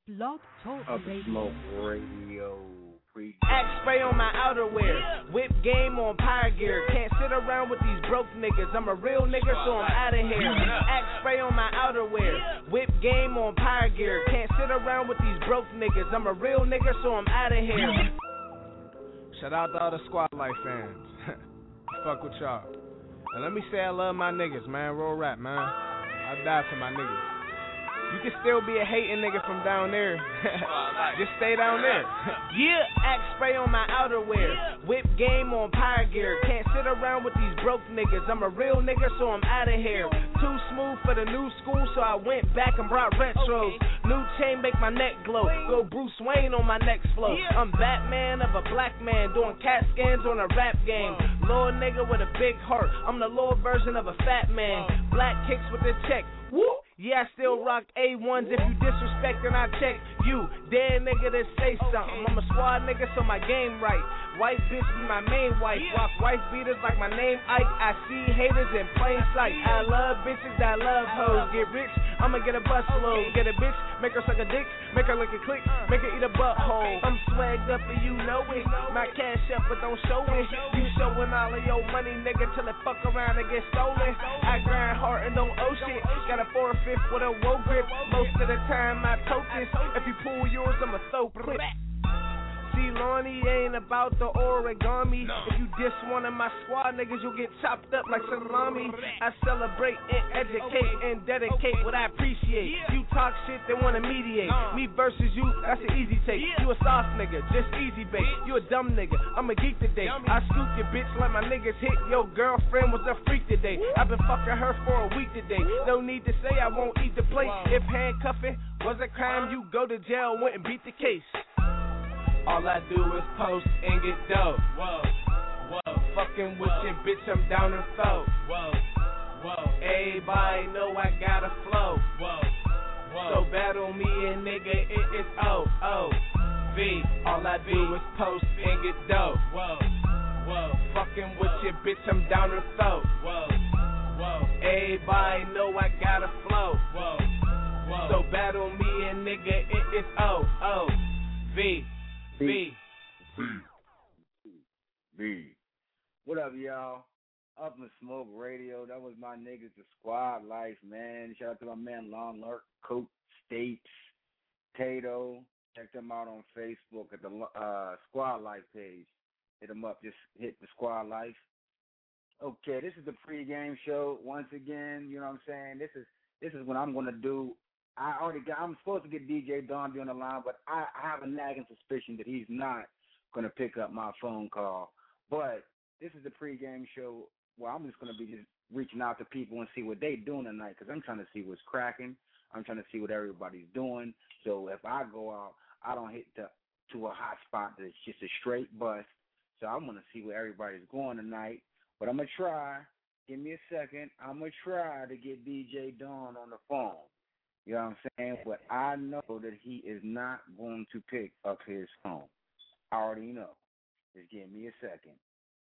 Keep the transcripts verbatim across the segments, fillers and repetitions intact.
Blog Talk Up the Radio. Smoke Radio. Pre- Axe spray on my outerwear. Whip game on Power Gear. Can't sit around with these broke niggas. I'm a real nigga, so I'm out of here. Axe spray on my outerwear. Whip game on Power Gear. Can't sit around with these broke niggas. I'm a real nigga, so I'm out of here. Shout out to all the Squad Life fans. Fuck with y'all. And let me say I love my niggas, man. Real rap, man. I die for my niggas. You can still be a hating nigga from down there. Just stay down there. Yeah, axe spray on my outerwear. Whip game on Power Gear. Can't sit around with these broke niggas. I'm a real nigga, so I'm out of here. Too smooth for the new school, so I went back and brought retros. New chain make my neck glow. Go Bruce Wayne on my next flow. I'm Batman of a black man doing cat scans on a rap game. Little nigga with a big heart. I'm the little version of a fat man. Black kicks with the check. Woo! Yeah, I still rock A ones. If you disrespect, then I check you. Dead nigga that say something. I'm a squad nigga, so my game right. White bitch be my main wife. Walk wife beaters like my name Ike. I see haters in plain sight. I love bitches that love hoes. Get rich, I'ma get a bus load. Get a bitch, make her suck a dick, make her lick a click, make her eat a butthole. I'm swagged up and you know it. My cash up but don't show it. You showing all of your money, nigga, till it fuck around and get stolen. I grind hard and don't owe shit. Got a four or fifth with a woe grip. Most of the time I tote this. If you pull yours, I'ma throw clip. See, Lonnie ain't about the origami. No. If you diss one of my squad niggas, you'll get chopped up like salami. I celebrate and educate and dedicate what I appreciate. Yeah. You talk shit, they wanna mediate. Uh. Me versus you, that's an easy take. Yeah. You a soft nigga, just easy bait. You a dumb nigga, I'm a geek today. Yummy. I scoop your bitch like my niggas hit. Your girlfriend was a freak today. Woo. I've been fucking her for a week today. Woo. No need to say I won't eat the plate. Wow. If handcuffing was a crime, you go to jail, wouldn't beat the case. All I do is post and get dope. Whoa, whoa. Fucking with whoa. Your bitch, I'm down and throw. Whoa, whoa. Everybody know I got a flow. Whoa, whoa. So battle me and nigga, it is O, O, V. All I do is post and get dope. Whoa, whoa. Fucking with your bitch, I'm down and throw. Whoa, whoa. Everybody know I got a flow. Whoa, whoa. So battle me and nigga, it is O, O, V. B. B. B. What up, y'all? Up in Smoke Radio. That was my niggas, the Squad Life, man. Shout out to my man, Long Lurk, Coke, States, Tato. Check them out on Facebook at the uh, Squad Life page. Hit them up. Just hit the Squad Life. Okay, this is the pregame show. Once again, you know what I'm saying? This is this is what I'm going to do. I already got, I'm supposed to get D J Dondi on the line, but I, I have a nagging suspicion that he's not going to pick up my phone call. But this is the pregame show where I'm just going to be just reaching out to people and see what they doing tonight, because I'm trying to see what's cracking. I'm trying to see what everybody's doing. So if I go out, I don't hit the, to a hot spot that's just a straight bus. So I'm going to see where everybody's going tonight. But I'm going to try. Give me a second. I'm going to try to get D J Dawn on the phone. You know what I'm saying? But I know that he is not going to pick up his phone. I already know. Just give me a second.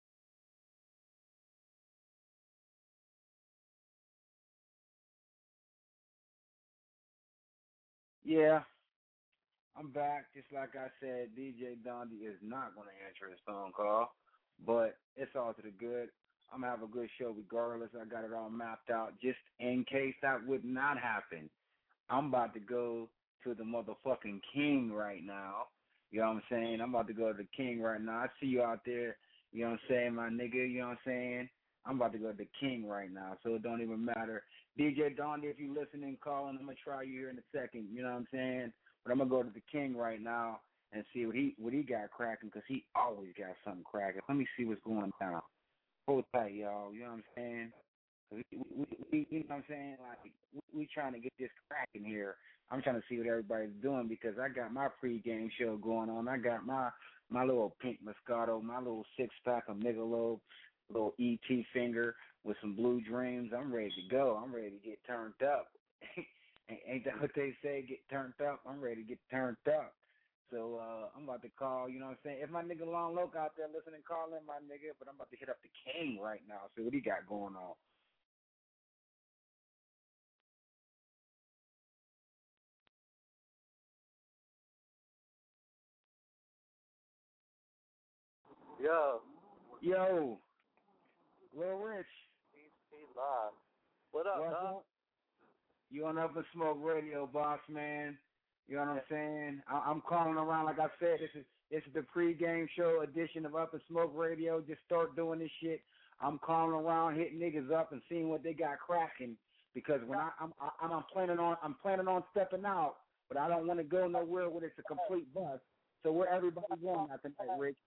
Yeah, I'm back. Just like I said, D J Dondi is not going to answer his phone call. But it's all to the good. I'm going to have a good show regardless. I got it all mapped out just in case that would not happen. I'm about to go to the motherfucking king right now. You know what I'm saying? I'm about to go to the king right now. I see you out there, you know what I'm saying, my nigga, you know what I'm saying? I'm about to go to the king right now, so it don't even matter. D J Dondi, if you listening, calling, I'm going to try you here in a second, you know what I'm saying? But I'm going to go to the king right now and see what he what he got cracking, because he always got something cracking. Let me see what's going down. Hold tight, y'all, you know what I'm saying? We, we, we, you know what I'm saying? Like, we, we trying to get this cracking here. I'm trying to see what everybody's doing, because I got my pregame show going on. I got my, my little pink Moscato, my little six-pack of Michelob, little E T finger with some Blue Dreams. I'm ready to go. I'm ready to get turned up. Ain't that what they say, get turned up? I'm ready to get turned up. So uh, I'm about to call, you know what I'm saying? If my nigga Long Loc out there listening, call in my nigga, but I'm about to hit up the king right now, see what he got going on. Yo. Yo. Lil Rich. He's, he's live. What up, What's dog? up? You on Up and Smoke Radio, boss man. You know what I'm saying? I, I'm calling around, like I said, this is this is the pregame show edition of Up and Smoke Radio. Just start doing this shit. I'm calling around, hitting niggas up and seeing what they got cracking. Because when I, I'm I'm I'm planning on I'm planning on stepping out, but I don't want to go nowhere where it's a complete bust. So where everybody going out tonight, Rich?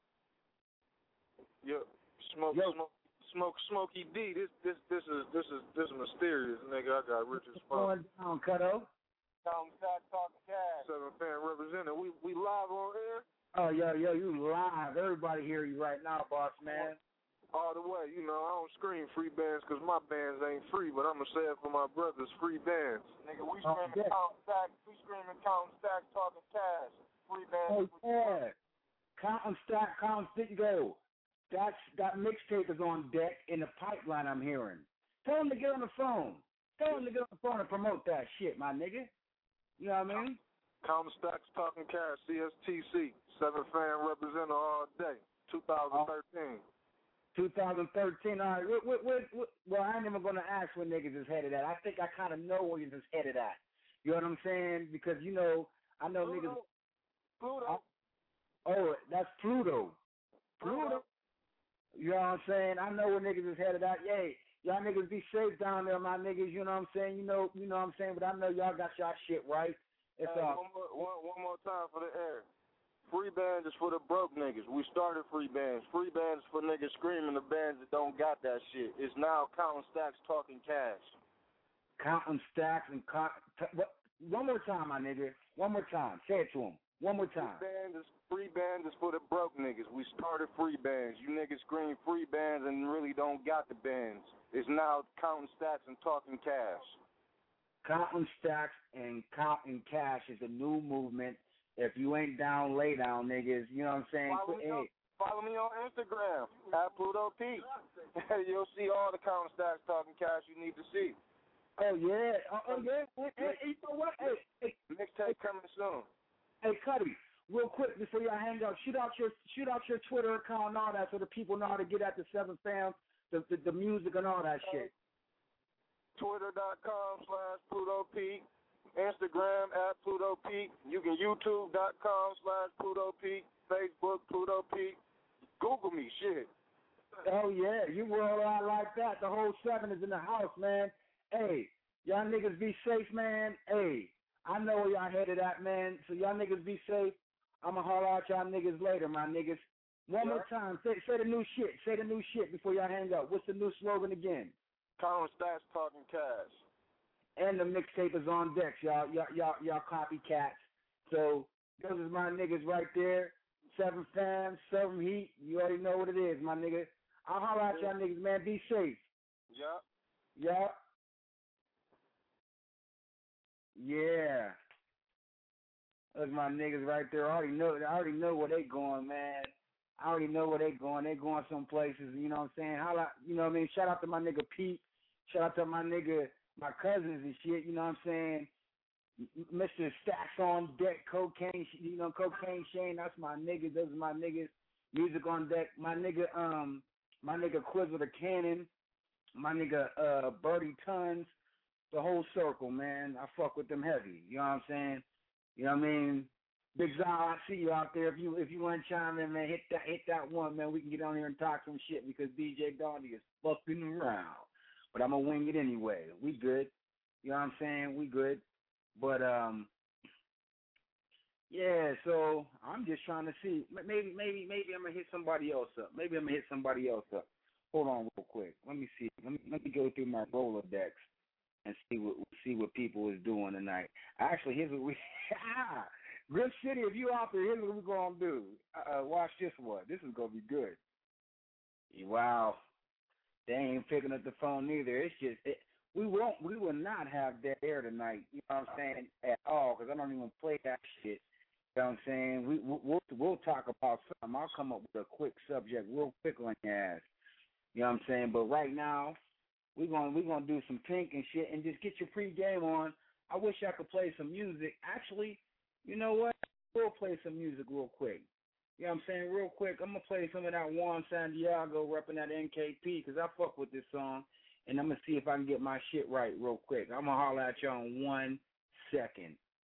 Yo, smoke, Yo. smoke, smoke, Smokey D. This, this, this is, this is, this is mysterious, nigga. I got rich as What's fuck. going down, Cutto? Tom Sack talking cash. Seven fan representative. We, we live on air Oh, yo, yo, you live. Everybody hear you right now, boss man. all the way. You know, I don't scream free bands because my bands ain't free, but I'm gonna say it for my brothers, free bands. Nigga, we Oh, screaming yeah. Tom Sack. We screaming Tom Sack talking cash. Free Oh, bands. yeah. Count and stack, count and stick, go. That's, that mixtape is on deck in the pipeline, I'm hearing. Tell them to get on the phone. Tell them to get on the phone and promote that shit, my nigga. You know what I mean? Common Stacks Talking Cash, C S T C, seven fan representative all day, twenty thirteen. twenty thirteen, all right. What, what, what, what, well, I ain't even going to ask where niggas is headed at. I think I kind of know where niggas is headed at. You know what I'm saying? Because, you know, I know Pluto. niggas. Pluto. Oh, that's Pluto. Pluto. You know what I'm saying? I know where niggas is headed at. Yay. Y'all niggas be safe down there, my niggas. You know what I'm saying? You know, you know what I'm saying? But I know y'all got y'all shit right. It's Hey, all. one, more, one, one more time for the air. Free bands is for the broke niggas. We started free bands. Free bands is for niggas screaming the bands that don't got that shit. It's now Counting Stacks Talking Cash. Counting stacks and count, t- what, one more time, my nigga. One more time. Say it to him. One more time. Free bands is free bands is for the broke niggas. We started free bands. You niggas scream free bands and really don't got the bands. It's now Counting Stacks and Talking Cash. Counting stacks and counting cash is a new movement. If you ain't down, lay down, niggas. You know what I'm saying? Follow me, Hey. on, follow me on Instagram at Pluto P. You'll see all the Counting Stacks Talking Cash you need to see. Oh yeah. Oh, oh yeah. Hey, hey, you know what? Hey, hey, Mixtape coming soon. hey, Cuddy. Real quick before y'all hang up, shoot out your shoot out your Twitter account and all that, so the people know how to get at the Seven Fans, the, the the music and all that shit. Twitter.com slash Pluto P. Instagram at Pluto P. You can YouTube.com slash Pluto P. Facebook Pluto P. Google me, shit. Oh yeah, you roll out like that. The whole seven is in the house, man. Hey, y'all niggas be safe, man. Hey, I know where y'all headed at, man. So y'all niggas be safe. I'ma holler out y'all niggas later, my niggas. One Yeah. more time, say say the new shit. Say the new shit before y'all hang up. What's the new slogan again? Counting Stacks Talking Cash. And the mixtape is on deck, y'all. Y'all y'all y'all copycats. So those is my niggas right there. Seven fans, seven heat. You already know what it is, my nigga. I'll holler out y'all niggas, man. Be safe. Yup. Yeah. Yeah. Those my niggas right there. I already know I already know where they going, man. I already know where they going. They going some places, you know what I'm saying? Holla, you know what I mean? Shout out to my nigga Pete. Shout out to my nigga, my cousins and shit, you know what I'm saying? Mister Stacks on deck, cocaine, you know, cocaine Shane, that's my niggas. Those are my niggas. Music on deck. My nigga, um, my nigga Quiz with a Cannon. My nigga, uh, Birdie Tons. The whole circle, man. I fuck with them heavy. You know what I'm saying? You know what I mean? Big Zal, I see you out there. If you if you want to chime in, man, hit that hit that one, man. We can get on here and talk some shit because D J Donnie is fucking around. But I'm gonna wing it anyway. We good. You know what I'm saying? We good. But um, yeah. So I'm just trying to see. Maybe maybe maybe I'm gonna hit somebody else up. Maybe I'm gonna hit somebody else up. Hold on real quick. Let me see. Let me let me go through my Rolodex and see what see what people is doing tonight. Actually, here's what we. Good City, if you out there, here's what we're gonna do. Uh, watch this one. This is gonna be good. Wow, they ain't picking up the phone either. It's just it, we won't. We will not have dead air tonight. You know what I'm saying? At all, because I don't even play that shit. You know what I'm saying? We we'll we'll talk about something. I'll come up with a quick subject, real quick on your ass. You know what I'm saying? But right now, we're gonna we're gonna do some Pink and shit, and just get your pregame on. I wish I could play some music. Actually, you know what? We'll play some music real quick. you know what I'm saying, real quick, I'm going to play some of that Juan Santiago repping that N K P because I fuck with this song, and I'm going to see if I can get my shit right real quick. I'm going to holler at y'all in one second.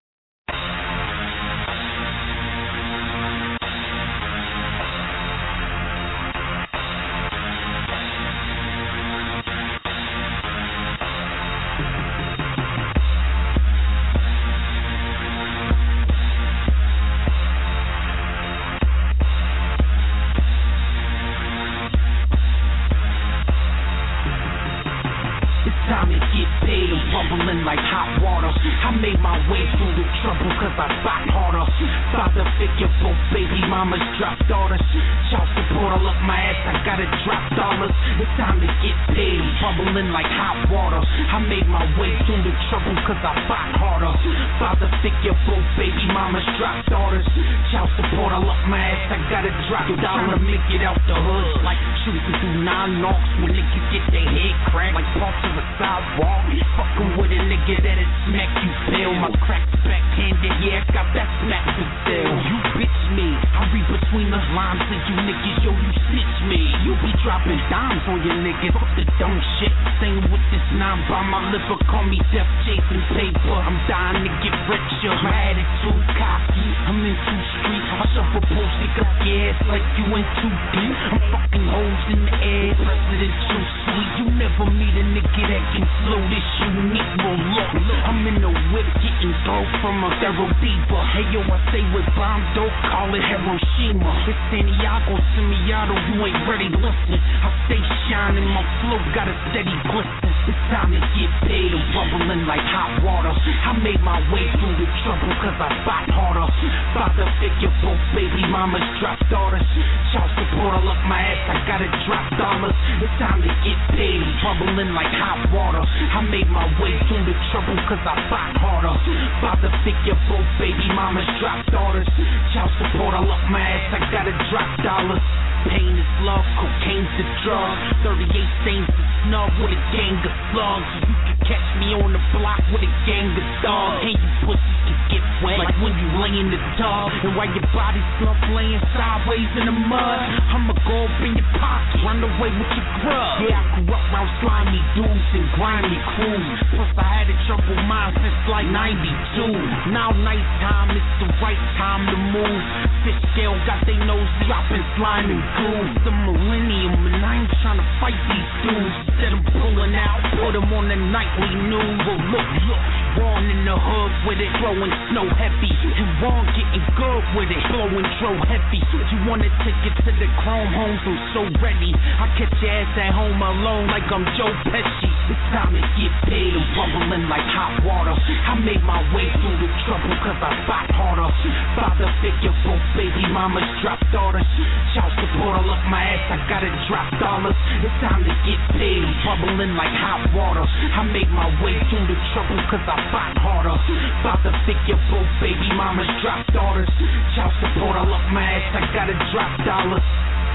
Like hot water, I made my way through the trouble cause I fought harder. Father figure, both baby mamas drop daughters. Child support, I look my ass, I gotta drop dollars. It's time to get paid, bubbling like hot water. I made my way through the trouble cause I fought harder. Father figure, both baby mamas drop daughters. Child support, I look my ass, I gotta drop dollars. Make it out the hood like shooting through nine knocks when niggas get their head cracked like parts of a sidewalk. Fucking with a nigga that'll smack you still. My crack's backhanded, yeah, I got that smack to sell. You bitch me, I read between the lines of you niggas, yo, you snitch me. You be dropping dimes on your niggas, fuck the dumb shit. Staying with this nine by my liver, call me death chasing paper. I'm dying to get richer, my attitude cocky, I'm in too street. I suffer post, stick up your ass like you in too deep. I'm fucking hoes in the air, president too sweet. You never meet a nigga that can flow this unique. Well, look, I'm in the whip getting dope from a Thero Diva. Hey yo, I say with bomb dope, call it Hiroshima. It's Santiago, Semiato, you ain't ready, listen. I stay shining, my flow got a steady glisten. It's time to get paid, I'm bubbling like hot water. I made my way through the trouble cause I fought harder. Father figure, both baby mamas drop daughters. Child support, I look my ass, I gotta drop dollars. It's time to get paid, I'm bubbling like hot water. I made my way through the trouble cause I fought harder. Father figure, both baby mamas drop daughters. Child support, I look my ass, I gotta drop dollars. Pain is love, cocaine's the drug. thirty-eight stains to snub with a gang of slugs. You can catch me on the block with a gang of dogs. And you pussies can get wet like when you lay in the tub. And while your body slump laying sideways in the mud, I'ma go up in your pocket, run away with your grub. Yeah, I grew up around slimy dudes and grimy crews. Plus I had a troubled mind since like ninety-two. Now nighttime, it's the right time to move. Fish scale got they nose dropping, slime and goo. The millennium and I ain't trying to fight these dudes. Instead I'm pulling out, put them on the nightly news. Well look, look, Ron in the hood with it, throwing snow heavy. And Ron getting good with it, blowing tro heavy. You wanna take it to the chrome homes, I'm so ready. I catch your ass at home alone like I'm Joe Pesci. It's time to get paid, I'm bubbling like hot water. I made my way through the trouble cause I fought harder. Father figure, both baby mamas drop daughters. Child support, I look my ass, I gotta drop dollars. It's time to get paid, I'm bubbling like hot water. I made my way through the trouble cause I fought harder. Father figure, both baby mamas drop daughters. Child support, I look my ass, I gotta drop dollars.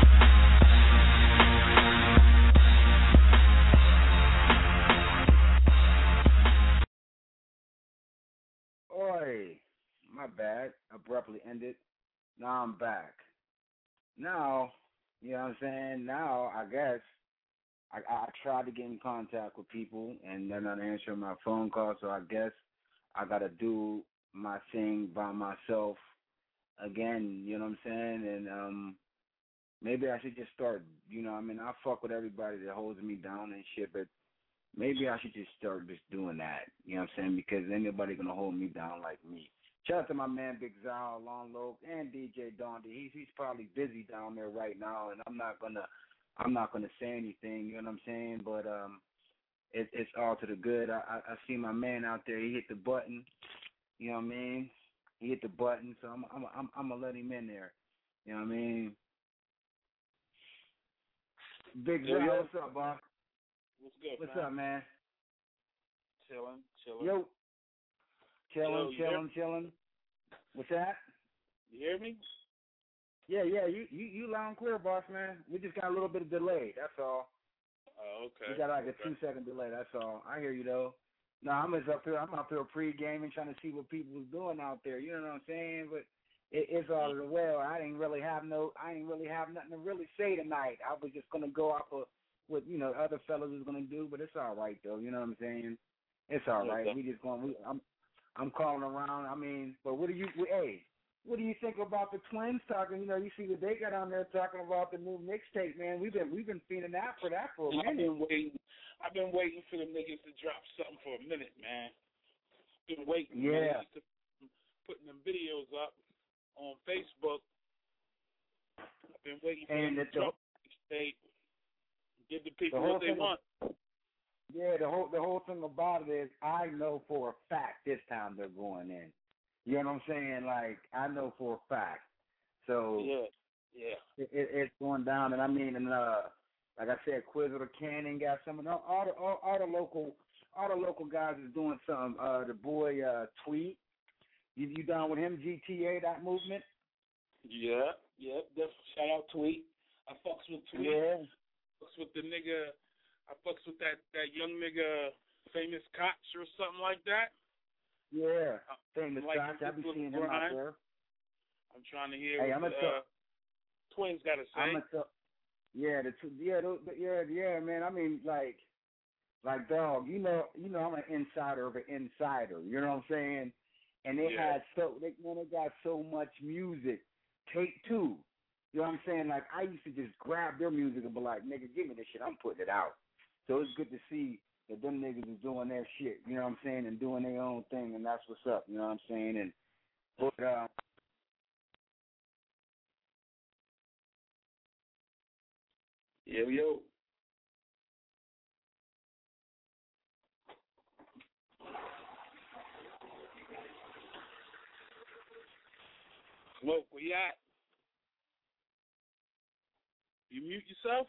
Oi, my bad, abruptly ended. Now I'm back. Now, you know what I'm saying? Now, I guess, I, I tried to get in contact with people, and they're not answering my phone call, so I guess I got to do my thing by myself again, you know what I'm saying? And um, maybe I should just start, you know, I mean, I fuck with everybody that holds me down and shit, but maybe I should just start just doing that, you know what I'm saying? Because ain't nobody going to hold me down like me. Shout out to my man Big Zal, Long Loc, and D J Dondi. He's he's probably busy down there right now, and I'm not gonna I'm not gonna say anything. You know what I'm saying? But um, it, it's all to the good. I, I I see my man out there. He hit the button. You know what I mean? He hit the button, so I'm I'm I'm, I'm gonna let him in there. You know what I mean? Big Zal, yeah. what's up, boss? What's good? What's man? up, man? Chilling, chilling. Yo, chilling, Yo, chilling, chilling. What's that? You hear me? Yeah, yeah, you, you you loud and clear, boss man. We just got a little bit of delay, that's all. Oh, okay. We got like okay. a two second delay, that's all. I hear you though. No, I'm just up here I'm up here pre gaming trying to see what people was doing out there, you know what I'm saying? But it, it's all the well. I didn't really have no, I didn't really have nothing to really say tonight. I was just gonna go off of what you know other fellas was gonna do, but it's all right though. You know what I'm saying? It's all right. Okay. We just going. We, I'm, I'm calling around. I mean, but what do you? Hey, what do you think about the Twins talking? You know, you see what they got on there talking about the new mixtape, man. We've been we've been feeding that for that for a I've minute. been waiting. I've been waiting for them niggas to drop something for a minute, man. Been waiting. Yeah. Man. Putting them videos up on Facebook. I've been waiting for And them to the, drop the mixtape. Give the people the whole what they thing want. Of, yeah, the whole the whole thing about it is I know for a fact this time they're going in. You know what I'm saying? Like I know for a fact. So yeah, yeah, it, it, it's going down, and I mean, and uh, like I said, Quizzle Cannon got some of the, all the all, all the local all the local guys is doing some. Uh, the boy uh, Tweet, you you down with him? G T A, that movement. yeah, yeah. Definitely. Shout out Tweet. I fucks with Tweet. Yeah. Fucks with the nigga. I fucks with that, that young nigga, Famous Koch or something like that. Yeah, Famous like Koch. I be seeing him out there. I'm trying to hear Hey, what I'm the a uh, Twins got to say. I'm a yeah, the two, yeah, the, yeah, yeah, man. I mean, like, like dog. You know, you know, I'm an insider of an insider. You know what I'm saying? And they Yeah. had so they, man, they got so much music. Take two. You know what I'm saying? Like I used to just grab their music and be like, nigga, give me this shit. I'm putting it out. So it's good to see that them niggas is doing their shit. You know what I'm saying? And doing their own thing, and that's what's up. You know what I'm saying? And but uh. Yo, yo. Smoke, where you at? You mute yourself?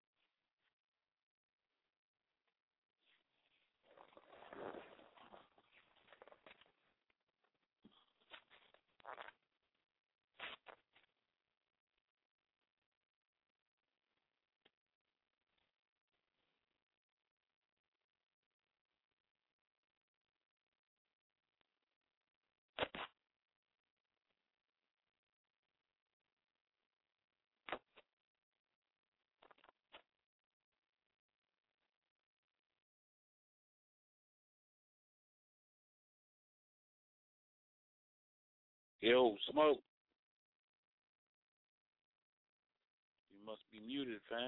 Yo, Smoke. You must be muted, fam.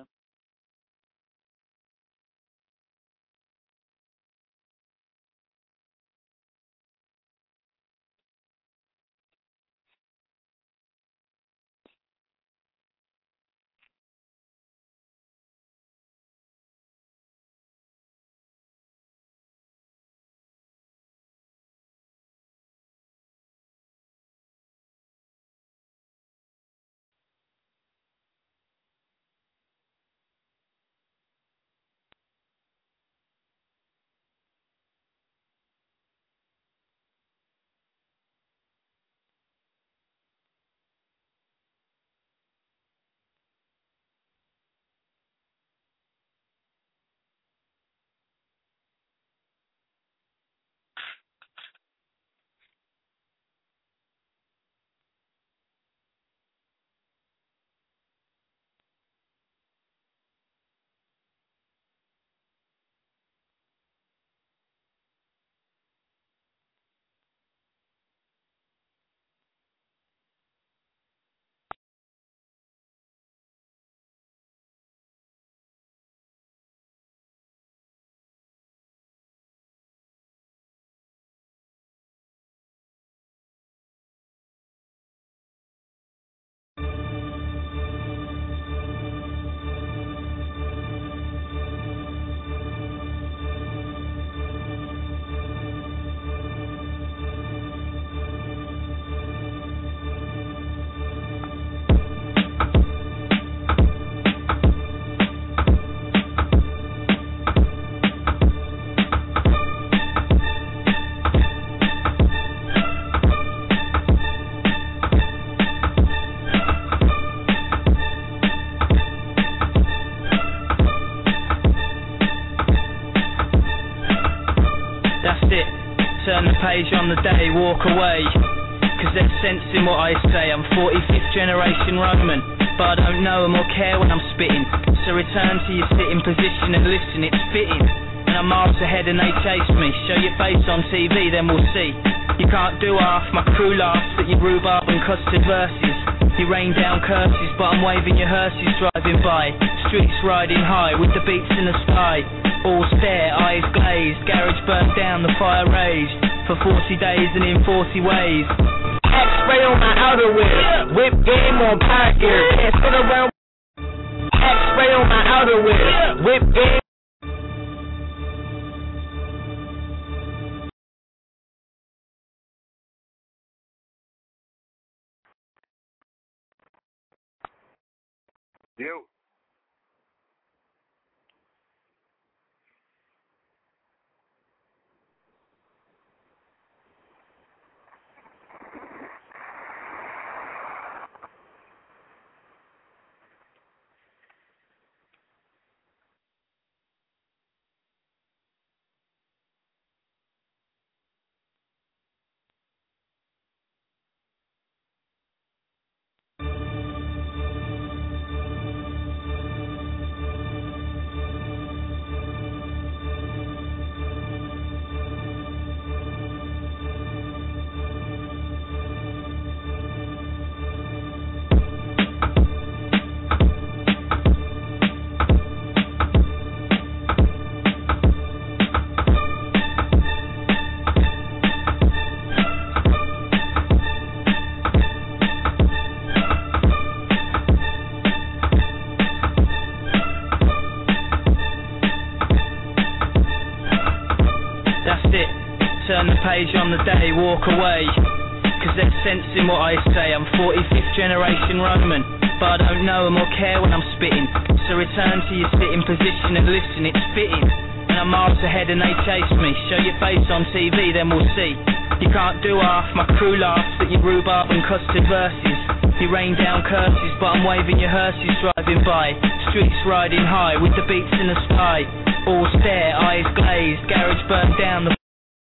Turn the page on the day, walk away. Cause there's sense in what I say. I'm forty-fifth generation Roman, but I don't know them or care when I'm spitting. So return to your sitting position and listen, it's fitting. And I'm miles ahead and they chase me. Show your face on T V, then we'll see. You can't do half, my crew laughs at your rhubarb and custard verses. You rain down curses, but I'm waving your hearses driving by. Streets riding high with the beats in the sky. All stare, eyes glazed, garage burnt down, the fire raged. For forty days and in forty ways. X-ray on my outerwear, whip game on power gear. Can't sit around. X-ray on my outerwear, whip game. Yo. On the day, walk away. Cause there's sense in what I say. I'm forty-fifth generation Roman, but I don't know them or care when I'm spitting. So return to your sitting position and listen, it's fitting. And I'm miles ahead and they chase me. Show your face on T V, then we'll see. You can't do half, my crew laughs at your rhubarb and custard verses. You rain down curses, but I'm waving your hearses driving by. Streets riding high with the beats in the sky. All stare, eyes glazed, garage burnt down, the